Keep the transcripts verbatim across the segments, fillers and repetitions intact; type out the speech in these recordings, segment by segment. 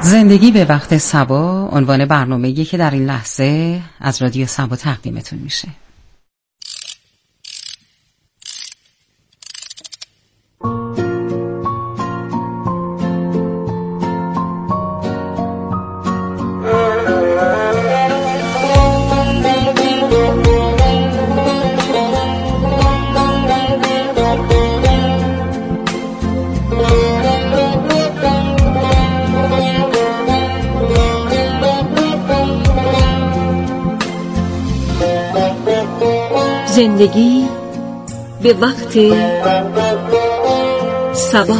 زندگی به وقت صبا عنوان برنامه‌ای که در این لحظه از رادیو صبا تقدیمتون میشه. زندگی به وقت صبا.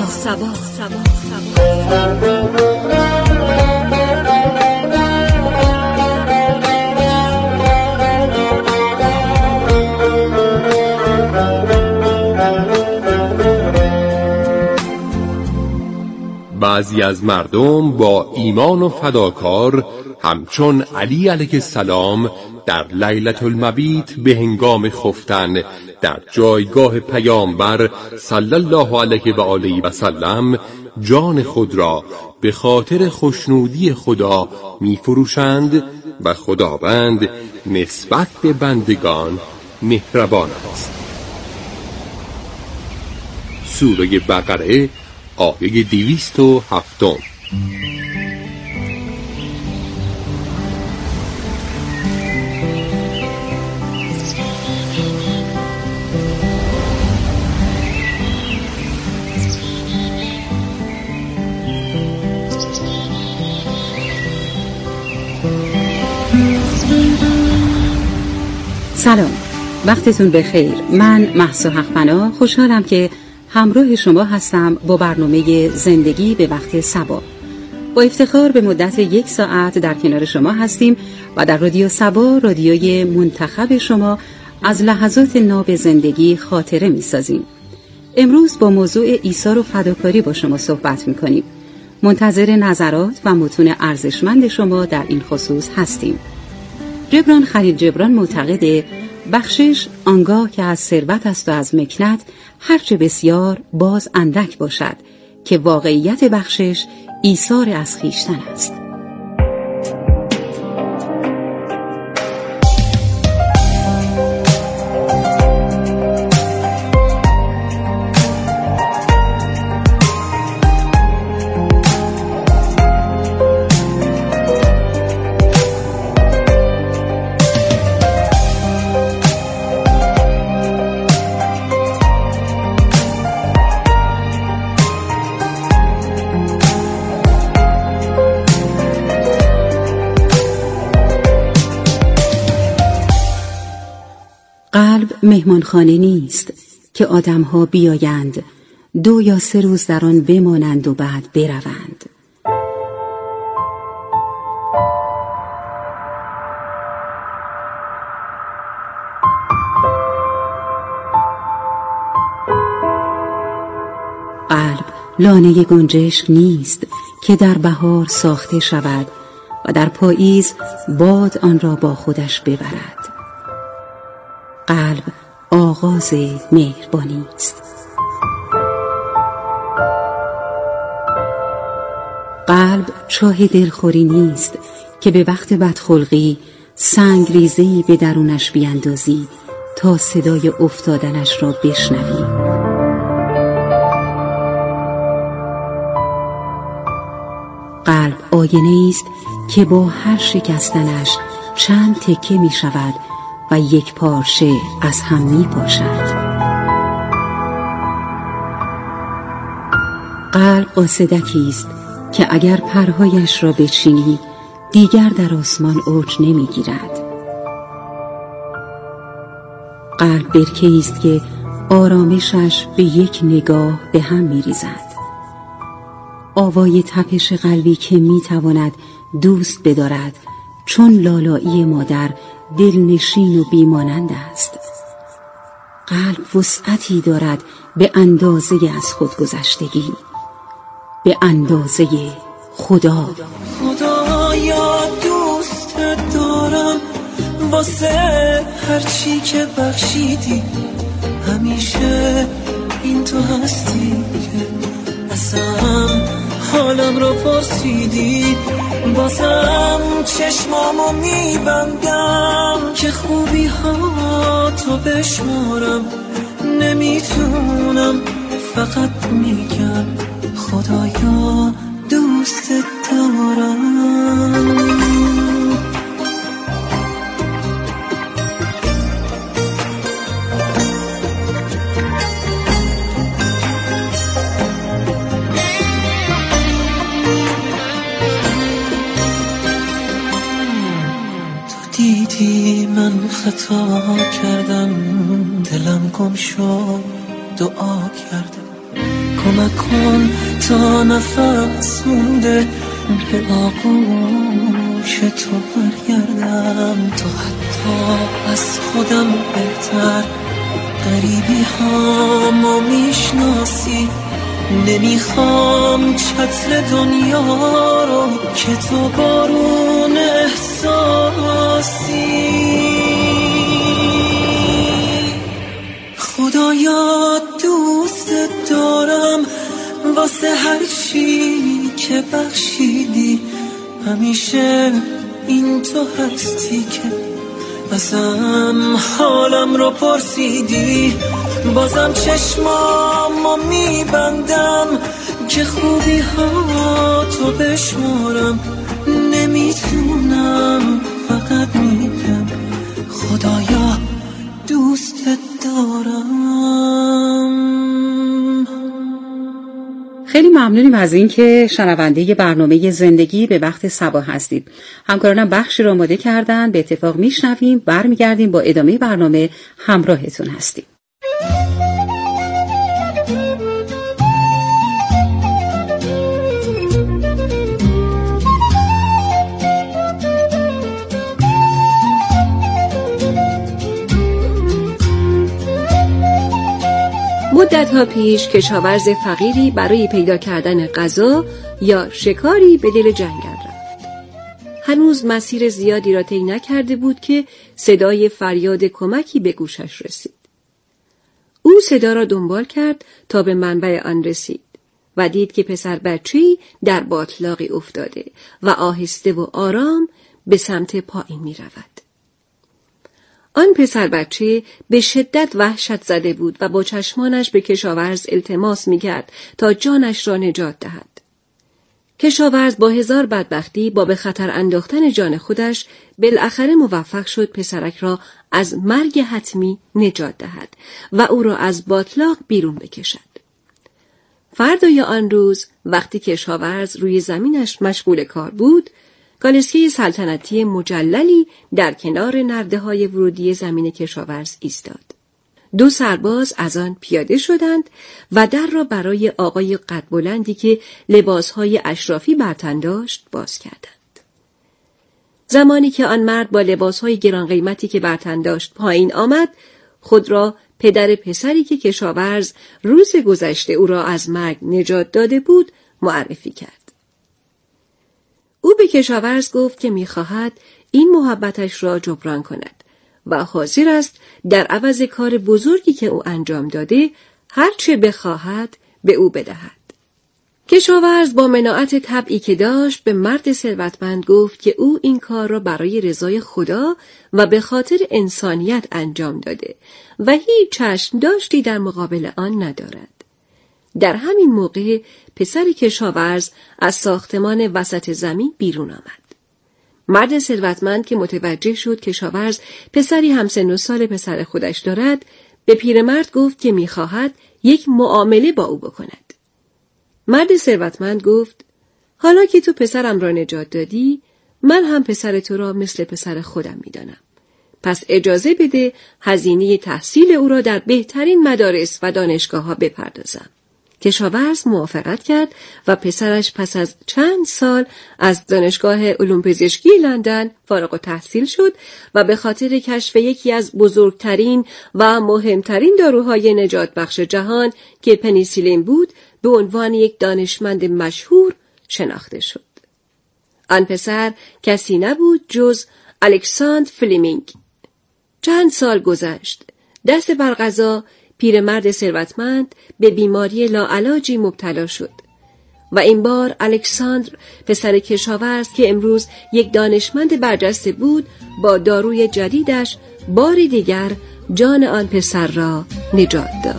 بعضی از مردم با ایمان و فداکار همچون علی علیه السلام در لیلة المبیت به هنگام خفتن در جایگاه پیامبر صلی الله علیه و آله و سلم جان خود را به خاطر خوشنودی خدا می فروشند و خداوند نسبت به بندگان مهربان است. سوره بقره آیه دویست و هفتم. سلام، وقتتون بخیر. من مهسا حق‌فنا خوشحالم که همراه شما هستم با برنامه زندگی به وقت صبا. با افتخار به مدت یک ساعت در کنار شما هستیم و در رادیو صبا، رادیوی منتخب شما، از لحظات ناب زندگی خاطره می سازیم. امروز با موضوع ایثار و فداکاری با شما صحبت می کنیم. منتظر نظرات و متون ارزشمند شما در این خصوص هستیم. جبران خلیل جبران معتقده بخشش آنگاه که از ثروت است و از مکنت هرچه بسیار باز اندک باشد، که واقعیت بخشش ایثار از خویشتن است. قلب مهمانخانه نیست که آدم‌ها بیایند دو یا سه روز در آن بمانند و بعد بروند. قلب لانه گنجشک نیست که در بهار ساخته شود و در پاییز باد آن را با خودش ببرد. قلب آغاز مهربانی است. قلب چاه دلخوری نیست که به وقت بدخلقی سنگ ریزه‌ای به درونش بیندازی تا صدای افتادنش را بشنوی. قلب آینه است که با هر شکستنش چند تکه می شود و یک پارچه از هم می پاشد. قلب قاصدکی است که اگر پرهایش را بچینی دیگر در آسمان اوج نمی گیرد. قلب برکه است که آرامشش به یک نگاه به هم می ریزد. آوای تپش قلبی که می تواند دوست بدارد، چون لالایی مادر دلنشین و بیمانند است. قلب وسعتی دارد به اندازه از خودگذشتگی، به اندازه خدا. خدایا دوست دارم واسه هرچی که بخشیدی، همیشه این تو هستی که اصلا حالم رو پرسیدی، بازم چشمامو میبندم که خوبی ها تو بشمارم. نمیتونم، فقط میگم خدایا دوست دارم. دیدی من خطا کردم، دلم گم شد، دعا کردم کمک کن تا نفس مونده به آغوش تو برگردم. تو حتی از خودم بهتر غریبی هامو میشناسی. نمیخوام چتر دنیا رو که تو بارون احساسی. خدایا دوست دارم واسه هر چی که بخشیدی. همیشه این تو هستی که ازم حالم رو پرسیدی. بازم چشمامو میبندم که خوبی ها تو بشمارم. نمیتونم، فقط میگم خدایا دوست دارم. خیلی ممنونیم از این که شنونده برنامه زندگی به وقت صبا هستید. همکارانم بخشی رو آماده کردن، به اتفاق میشنویم، برمیگردیم با ادامه برنامه همراهتون هستیم. مدت‌ها پیش کشاورز فقیری برای پیدا کردن غذا یا شکاری به دل جنگل رفت. هنوز مسیر زیادی را طی نکرده بود که صدای فریاد کمکی به گوشش رسید. او صدا را دنبال کرد تا به منبع آن رسید و دید که پسر بچه‌ای در باتلاقی افتاده و آهسته و آرام به سمت پایین می رود. آن پسر بچه به شدت وحشت زده بود و با چشمانش به کشاورز التماس می‌کرد تا جانش را نجات دهد. کشاورز با هزار بدبختی با به خطر انداختن جان خودش بالاخره موفق شد پسرک را از مرگ حتمی نجات دهد و او را از باتلاق بیرون بکشد. فردای آن روز وقتی کشاورز روی زمینش مشغول کار بود، کالسکه سلطنتی مجللی در کنار نرده‌های ورودی زمین کشاورز ایستاد. دو سرباز از آن پیاده شدند و در را برای آقای قد بلندی که لباسهای اشرافی بر تن داشت باز کردند. زمانی که آن مرد با لباسهای گران قیمتی که بر تن داشت پایین آمد، خود را پدر پسری که کشاورز روز گذشته او را از مرگ نجات داده بود معرفی کرد. او به کشاورز گفت که می‌خواهد این محبتش را جبران کند و حاضر است در عوض کار بزرگی که او انجام داده هر چه بخواهد به او بدهد. کشاورز با مناعت طبعی که داشت به مرد ثروتمند گفت که او این کار را برای رضای خدا و به خاطر انسانیت انجام داده و هیچ چشم داشتی در مقابل آن ندارد. در همین موقع پسر کشاورز از ساختمان وسط زمین بیرون آمد. مرد ثروتمند که متوجه شد کشاورز پسری همسن و سال پسر خودش دارد، به پیرمرد گفت که می‌خواهد یک معامله با او بکند. مرد ثروتمند گفت: حالا که تو پسرم را نجات دادی، من هم پسر تو را مثل پسر خودم می‌دانم. پس اجازه بده هزینه تحصیل او را در بهترین مدارس و دانشگاه‌ها بپردازم. کشاورز موافقت کرد و پسرش پس از چند سال از دانشگاه علوم پزشکی لندن فارغ التحصیل شد و به خاطر کشف یکی از بزرگترین و مهمترین داروهای نجات بخش جهان که پنیسیلین بود به عنوان یک دانشمند مشهور شناخته شد. آن پسر کسی نبود جز الکساندر فلمینگ. چند سال گذشت. دست بر قضا پیرمرد ثروتمند به بیماری لاعلاجی مبتلا شد و این بار الکساندر پسر کشاورز که امروز یک دانشمند برجسته بود با داروی جدیدش باری دیگر جان آن پسر را نجات داد.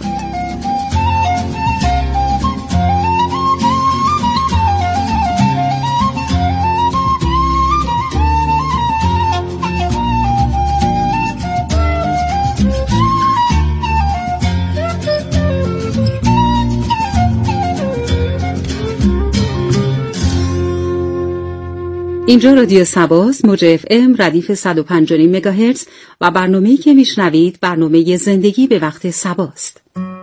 اینجا رادیو سباست، موج اف ام ردیف صد و پنج و نیم مگاهرتز و برنامه‌ای که میشنوید برنامه زندگی به وقت سباست.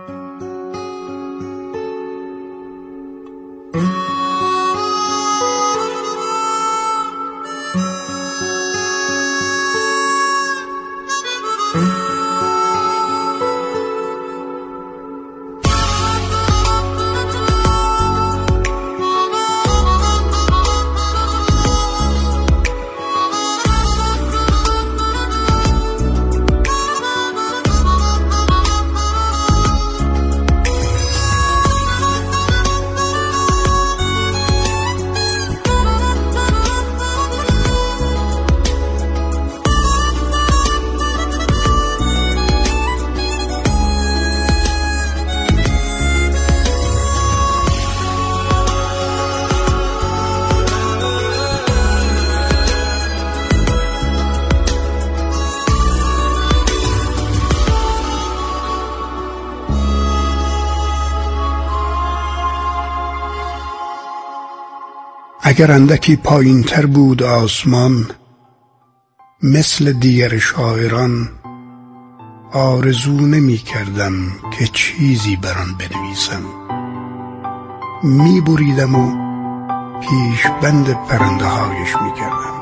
اگر اندکی پایین تر بود آسمان، مثل دیگر شاعران آرزو نمی کردم که چیزی بر آن بنویسم. می بریدم و پیش بند پرنده هایش می کردم.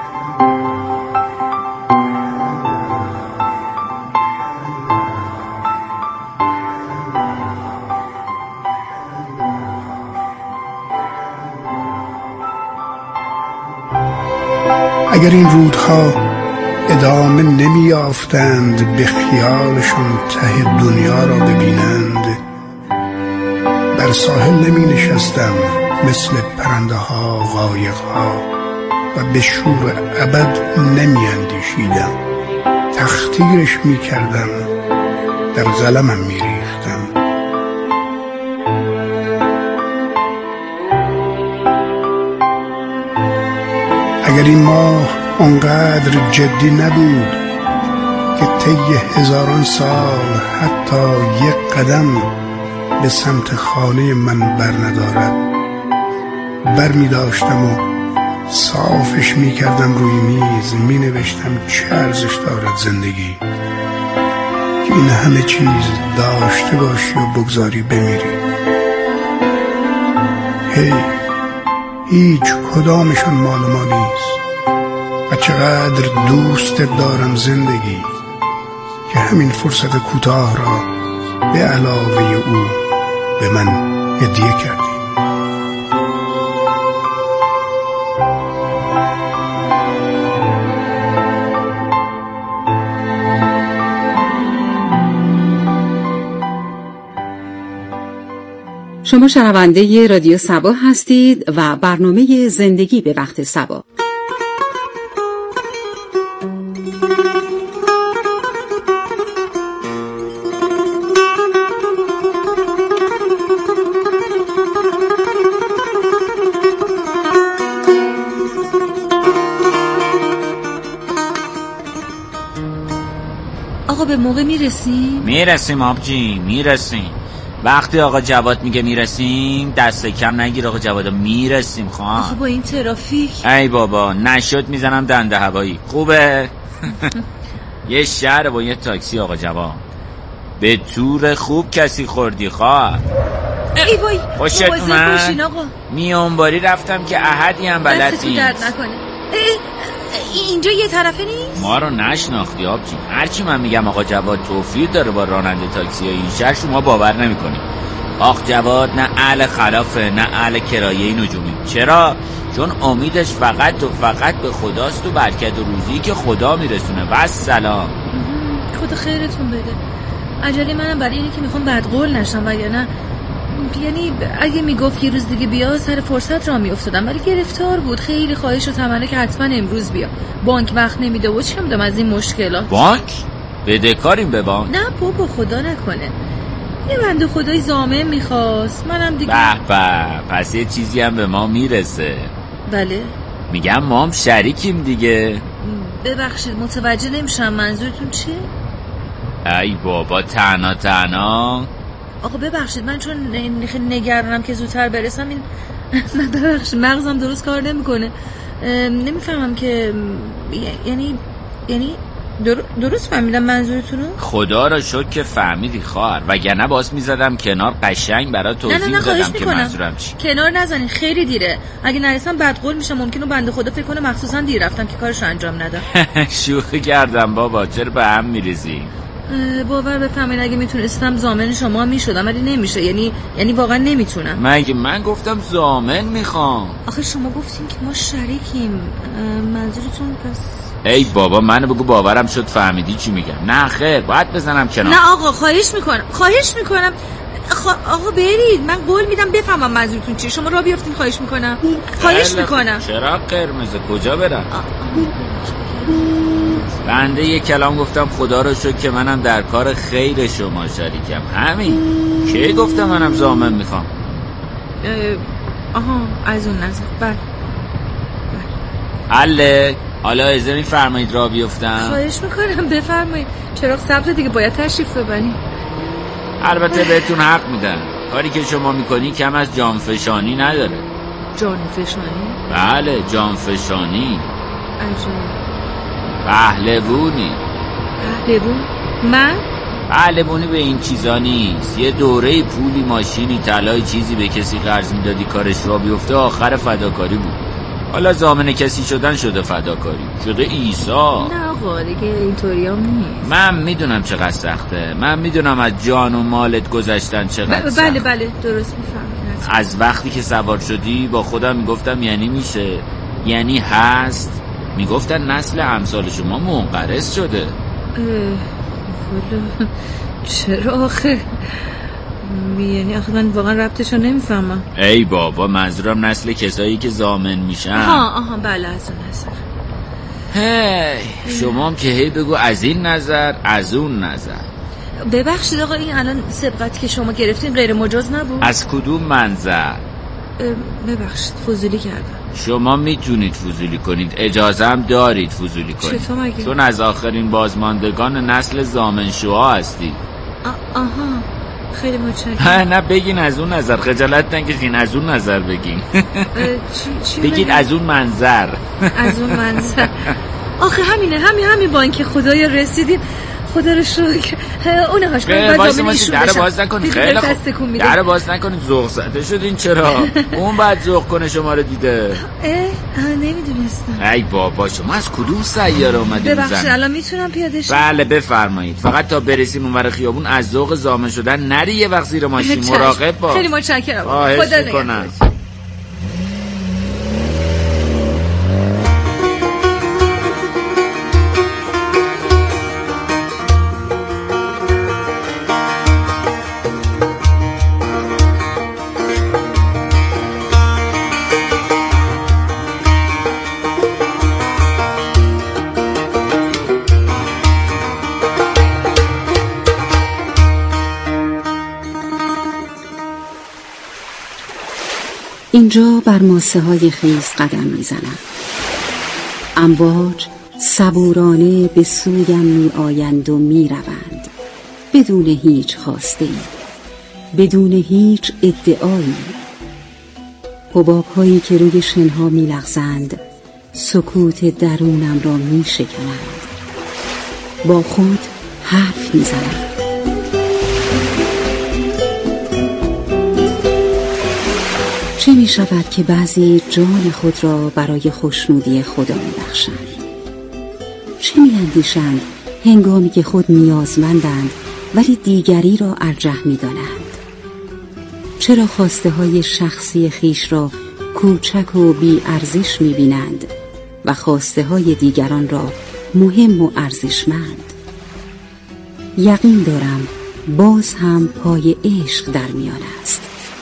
اگر این رودها ادامه نمی یافتند به خیالشون ته دنیا را ببینند، بر ساحل نمی نشستم مثل پرنده ها قایق ها و به شور ابد نمی اندیشیدم. تخطیرش می کردم، در قلمم می ریختم. اگر این ماه اونقدر جدی نبود که طی هزاران سال حتی یک قدم به سمت خانه من بر ندارد، بر می داشتم و صافش می کردم روی میز، می نوشتم چه ارزش دارد زندگی که این همه چیز داشته باشی و بگذاری بمیری. هی هیچ کدامشان مال ما نیست و چقدر دوست دارم زندگی که همین فرصت کوتاه را به علاوه او به من هدیه کردی. شما شنونده رادیو سبا هستید و برنامه زندگی به وقت سبا. آقا به موقع میرسیم؟ میرسیم آبجی، میرسیم. وقتی آقا جواد میگه میرسیم دست کم نگیر آقا جوادا، میرسیم خواهم. آخه با این ترافیک ای بابا نشد میزنم دنده هوایی. خوبه؟ یه شهر با یه تاکسی آقا جواد. به تور خوب کسی خوردی خواه. ای وای خوشت اومد؟ آقا میانباری رفتم که احدی هم بلد نیست. دست تو درد نکنه. اینجا یه طرفه نیست؟ ما رو نشناختی آبجی. هرچی من میگم آقا جواد توفیر داره با راننده تاکسی های این شهر شما باور نمیکنی. آخ جواد نه اهل خلافه نه اهل کرایه نجومی. چرا؟ چون امیدش فقط و فقط به خداست و برکت و روزی که خدا میرسونه. و سلام. خدا خیرتون بده. عجله منم برای اینه که میخوام بدقول نشم و یا نه یعنی اگه میگفت یه روز دیگه بیا سر فرصت را میافتادم، ولی گرفتار بود. خیلی خواهش و تمنه که حتما امروز بیا. بانک وقت نمیده و چی میدم از این مشکلات. بانک؟ بدهکاریم به بانک؟ نه بابا خدا نکنه. یه بنده خدای ضامن میخواست، منم دیگه. به به، پس یه چیزی هم به ما میرسه. بله میگم ما هم شریکیم دیگه. ببخشید متوجه نمیشم منظورتون چیه؟ ای بابا تنها تنها. آقا ببخشید من چون نگرانم که زودتر برسم این من ببخشید مغزم درست کار نمیکنه. نمیفهمم که یعنی یعنی در... درست فهمیدم منظورتونو؟ خدا را شکر که فهمیدی خواهر، وگرنه باز میزدم کنار قشنگ برای توضیح میدادم که منظورم چی. کنار نزنین خیلی دیره. اگه نرسم بدقول میشم، ممکنه بنده خدا فکر کنه مخصوصا دیر رفتم که کارشو انجام ندم. شوخی کردم بابا، چرا به هم میریزی؟ باور بفهمین اگه میتونستم ضامن شما میشدم، ولی نمیشه. یعنی یعنی واقعا نمیتونم. مگه من گفتم ضامن میخوام؟ آخه شما گفتین که ما شریکیم. منظورتون پس؟ ای بابا منو بگو باورم شد فهمیدی چی میگم. نه خیر باید بزنم کنار. نه آقا خواهش میکنم خواهش میکنم خوا... آقا برید، من قول میدم بفهمم منظورتون چیه. شما راه بیافتین خواهش میکنم. خواهش میکنم. چرا قرمزه کجا برم؟ بنده یک کلام گفتم خدا رو شکر که منم در کار خیر شما شریکم. همین. کی گفتم منم ضامن میخوام؟ آها از اون نظر. بله حله. حالا اجازه میفرمایید راه بیفتم؟ خواهش میکنم بفرمایید. چراغ سبز دیگه باید تشریف ببرید. البته بهتون حق میدم، کاری که شما میکنی کم از جانفشانی نداره. جانفشانی؟ بله جانفشانی. عجب. پهلوونی. پهلوون؟ من؟ پهلوونی به این چیزا نیست. یه دوره پولی ماشینی طلای چیزی به کسی قرض میدادی کارش را بیفته، آخر فداکاری بود. حالا ضامن کسی شدن شده فداکاری، شده عیسی. نه آقا دیگه اینطوری هم نیست. من میدونم چقدر سخته، من میدونم از جان و مالت گذشتن چقدر ب- سخته. بله بله درست میفهمید. از وقتی که سوار شدی با خودم میگفتم یعنی میشه، یعنی هست. میگفتن نسل امثال شما منقرض شده. والا چرا آخه؟ یعنی آخه من واقعا ربطشو نمیفهمم. ای بابا منظورم نسل کسایی که ضامن میشن. آها آها بله از اون نظر. هی شما هم که هی بگو از این نظر از اون نظر. ببخشید آقا این الان سبقتی که شما گرفتین غیر مجاز نبود؟ از کدوم منظر؟ ببخشید فضولی کردم. شما میتونید فضولی کنید، اجازه هم دارید فضولی کنید. چطور مگه؟ چون از آخرین بازماندگان نسل ضامن شوها هستید. آها خیلی متشکرم. نه بگین از اون نظر، خجالت نکشین، از اون نظر بگین. چی چی بگید از اون منظر. از اون منظر. آخه همینه، همین همین بانک خدایا رسیدیم. خدا رو شکر. اونه هاش من باید زامن ایشون بشم. در باز نکنید. خیلی خوب. در باز نکنید. ذوق زده شدین چرا؟ اون بعد ذوق کنه شما رو دیده. اه نمیدونستم. ای بابا شما از کدوم سیاره اومدید؟ ببخشید الان میتونم پیاده شم؟ بله بفرمایید. فقط تا برسیم اونور خیابون از ذوق ضامن شدن نری یه وقت زیر ماشین. مراقب باش. خیلی متشکرم. خدا نگهدار. اینجا بر ماسه های خیز قدم میزنم. امواج صبورانه به سویم می آیند و می روند بدون هیچ خواسته ای، بدون هیچ ادعایی. حباب هایی که روی شنها می لغزند سکوت درونم را می شکنند. با خود حرف می زنند. چه می شود که بعضی جان خود را برای خوشنودی خدا می بخشند؟ چه می اندیشند هنگامی که خود نیازمندند ولی دیگری را ارجح می دانند؟ چرا خواسته های شخصی خیش را کوچک و بی ارزش می بینند و خواسته های دیگران را مهم و ارزشمند؟ یقین دارم باز هم پای عشق در میان است.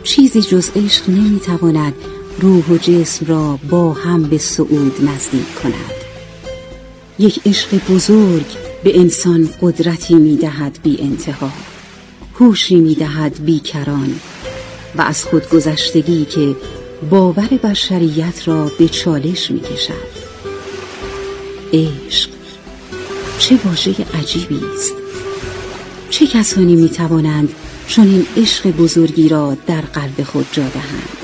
چیزی جز عشق نمیتواند روح و جسم را با هم به صعود نزدیک کند. یک عشق بزرگ به انسان قدرتی میدهد بی انتها، هوشی میدهد بی کران و از خودگذشتگی که باور بشریت را به چالش میکشد. عشق چه واژه عجیبی است! چه کسانی میتوانند چون این عشق بزرگی را در قلب خود جا دهند؟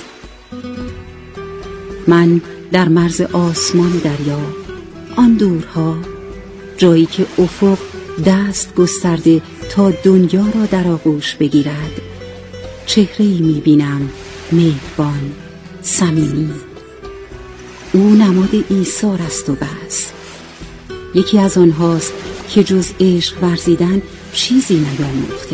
من در مرز آسمان دریا، آن دورها، جایی که افق دست گسترده تا دنیا را در آغوش بگیرد، چهره‌ای می‌بینم مهربان، صمیمی. او نماد ایثار است و بس. یکی از آنهاست که جز عشق ورزیدن چیزی نیاموخته،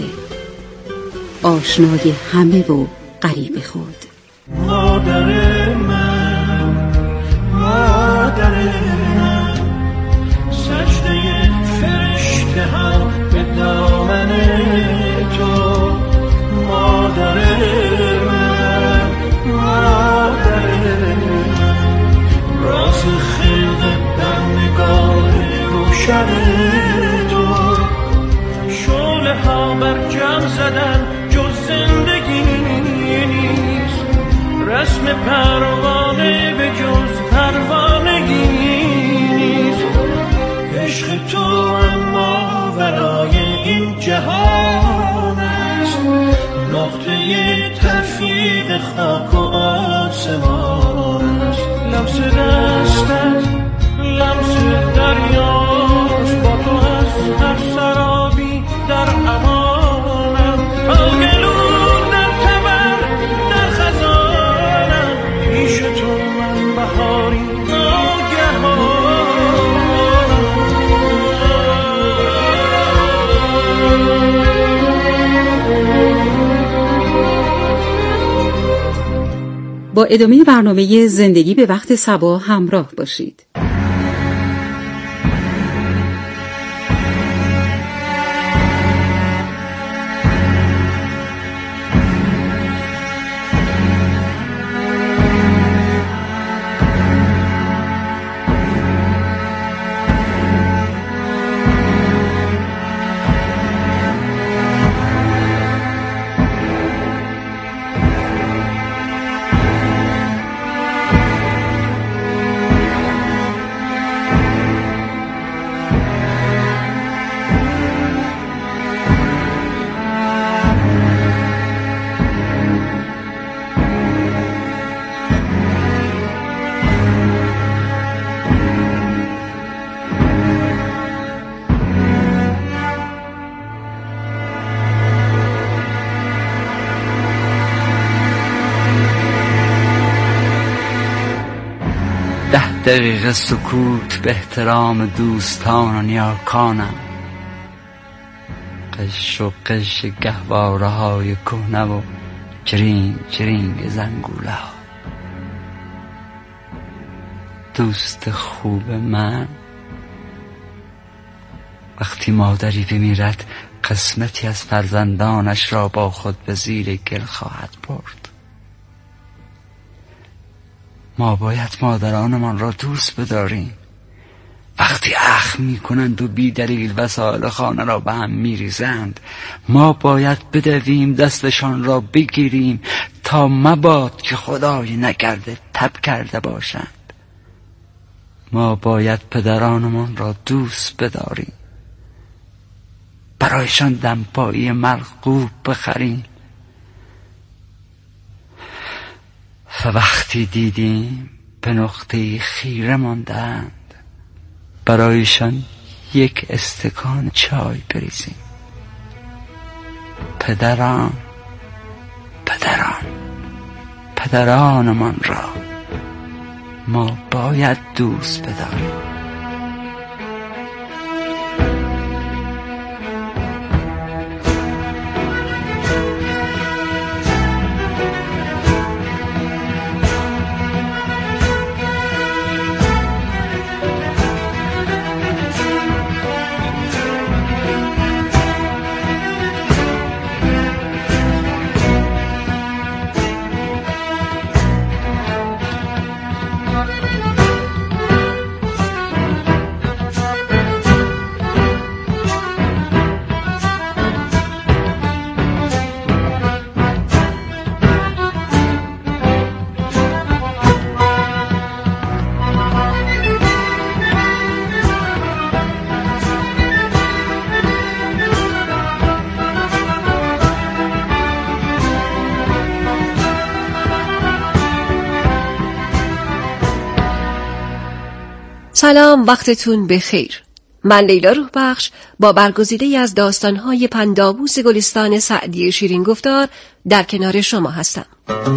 آشنای همه و غریب خود. مادر من، مادر من، سجده فرشته ها به دامن تو. مادر من، مادر من، راز خلقت در نگاه روشن تو. شعله ها بر جمع زدن جز زندگی نیست، رسم پروانه به جز پروانگی نیست. عشق تو اما ورای این جهان است، نقطه تفریق خاک و آسمان است. لمس دستت لمس دریاست، با تو از هر سرابی در امانم. آگلون در تبر در خزانم، پیش تو من بهاری ناگهانم. با ادامه برنامه زندگی به وقت صبا همراه باشید. دقیقه سکوت به احترام دوستان و نیاکانم. قش و قش گهواره های کهنه و جرینگ جرینگ زنگوله ها. دوست خوب من، وقتی مادری بمیرد قسمتی از فرزندانش را با خود به زیر گل خواهد برد. ما باید مادرانمان را دوست بداریم. وقتی اخم می کنند و بی دلیل وسایل خانه را به هم می ریزند، ما باید بدویم دستشان را بگیریم تا مباد که خدای نکرده تب کرده باشند. ما باید پدرانمان را دوست بداریم، برایشان دمپایی مرغوب بخریم و وقتی دیدیم به نقطه خیره ماندند، برایشان یک استکان چای بریزیم. پدران پدران پدرانمان را ما باید دوست بداریم. سلام، وقتتون بخیر. من لیلا روحبخش با برگزیده‌ای از داستان‌های پندآووز گلستان سعدی شیرین گفتار در کنار شما هستم.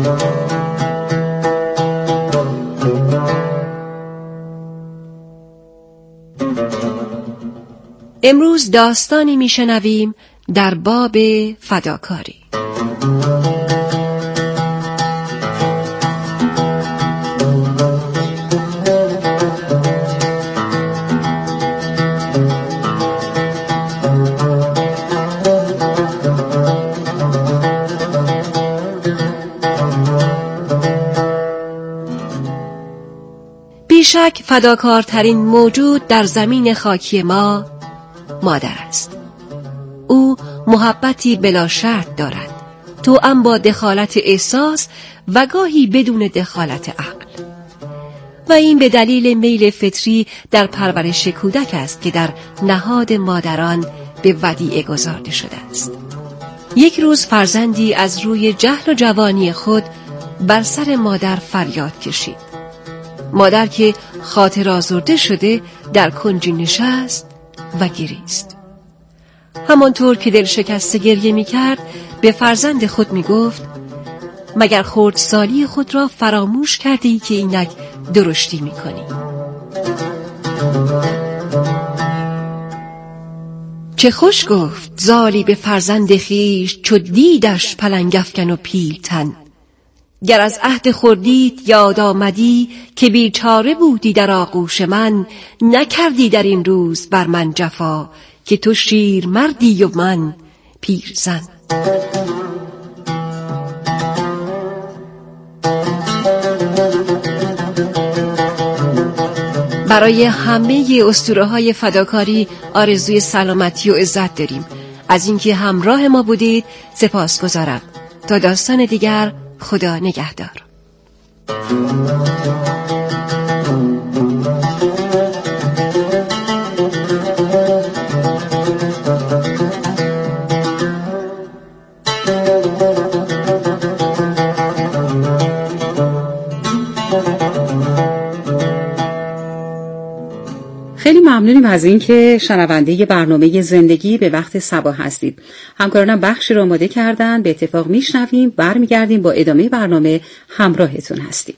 امروز داستانی میشنویم در باب فداکاری. بیشک فداکارترین موجود در زمین خاکی ما مادر است. او محبتی بلا شرط دارد، توأم با دخالت احساس و گاهی بدون دخالت عقل، و این به دلیل میل فطری در پرورش کودک است که در نهاد مادران به ودیعه گذارده شده است. یک روز فرزندی از روی جهل و جوانی خود بر سر مادر فریاد کشید. مادر که خاطر آزرده شده در کنجی نشست و گریست. همانطور که دل شکسته گریه می کرد به فرزند خود می گفت: مگر خردسالی خود را فراموش کردی که اینک درشتی می کنی؟ چه خوش گفت زالی به فرزند خیش، چو دیدش پلنگ افکن و پیلتن. گر از عهد خردیت یاد آمدی، که بیچاره بودی در آغوش من. نکردی در این روز بر من جفا، که تو شیر مردی و من پیرزن. برای همه اسطوره‌های فداکاری آرزوی سلامتی و عزت داریم. از اینکه همراه ما بودید سپاسگزارم. تا داستان دیگر، خدا نگهدار. خیلی ممنونیم از این که شنونده برنامه زندگی به وقت صبا هستید. همکارانم بخشی رو آماده کردن، به اتفاق میشنویم، برمیگردیم با ادامه برنامه همراهتون هستیم.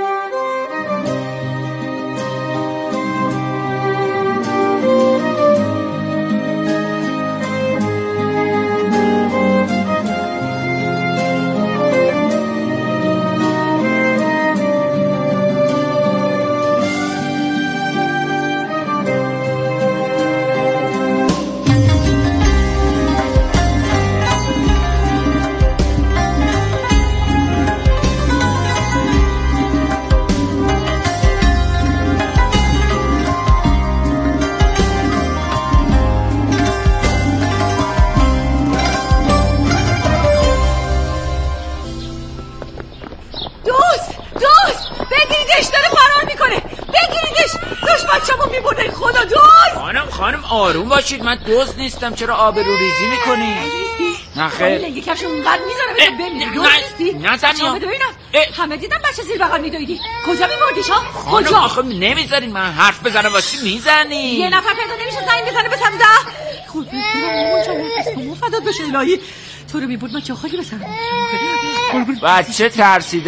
آروم باشید، من دزد نیستم. چرا آبرو ریزی میکنی؟ نه خیر. لنگه کفش اونقدر میذارم ببین دزد نیستی؟ نزنی. همه دیدم بچه زیر بغل میدویدی. کجا میبردیش ها؟ کجا؟ آخه نمیذارین من حرف بزنم، واسه میزنی. یه نفر پیدا نمیشه زنگ بزنه به صد ده. خود بگیرم فدات بشه الهی. تو رو میبرد من چه خالی بسرم. بچه ترسیده